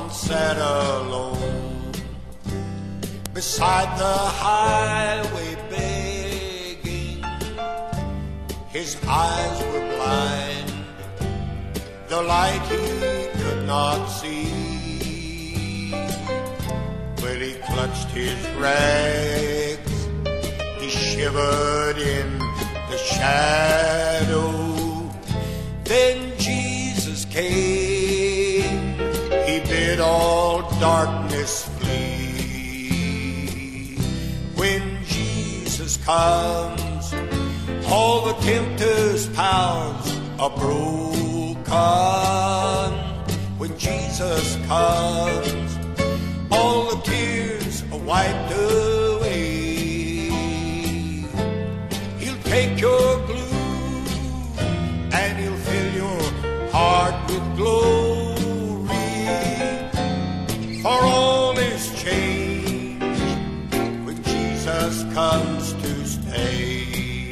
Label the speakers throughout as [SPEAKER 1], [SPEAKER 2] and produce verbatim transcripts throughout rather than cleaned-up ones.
[SPEAKER 1] once sat alone beside the highway begging. His eyes were blind, the light he could not see. Well, he clutched his rags, he shivered in the shadow. Then Jesus came, he bid all darkness flee. When Jesus comes, all the tempter's powers are broken. When Jesus comes, all the tears are wiped away. He'll take your gloom and he'll fill your heart with glory. For all is changed when Jesus comes to stay.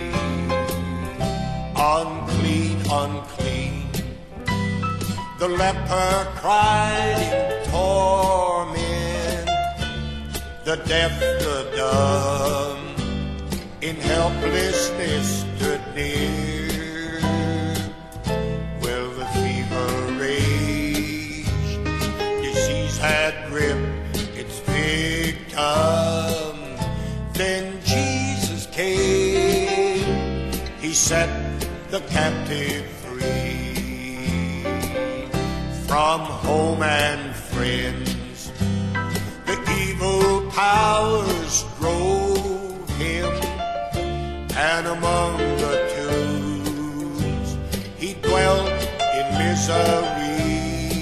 [SPEAKER 1] Unclean, unclean, the leper cried in torment, the deaf, the dumb, in helplessness stood near. Well, the fever raged, disease had gripped its victim. Then Jesus came, he set the captive free. From home and friends, the evil powers drove him, and among the tombs he dwelt in misery.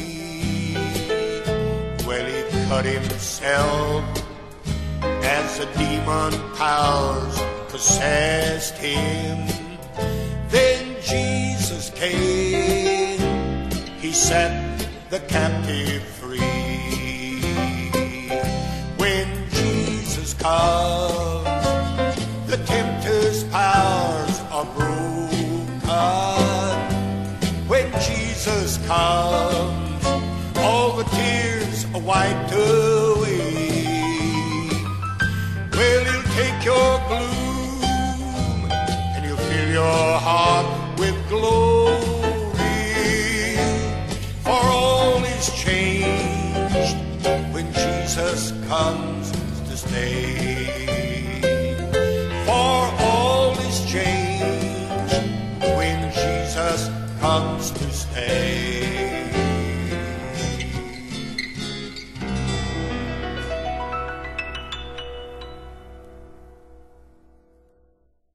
[SPEAKER 1] Well, he cut himself as the demon powers possessed him. Then Jesus came, he set the captive free. When Jesus comes, the tempter's powers are broken. When Jesus comes, all the tears are wiped away. Well, he'll take your gloom and he'll fill your heart with glory. For all is changed when Jesus comes to stay. For all is changed when Jesus comes to stay.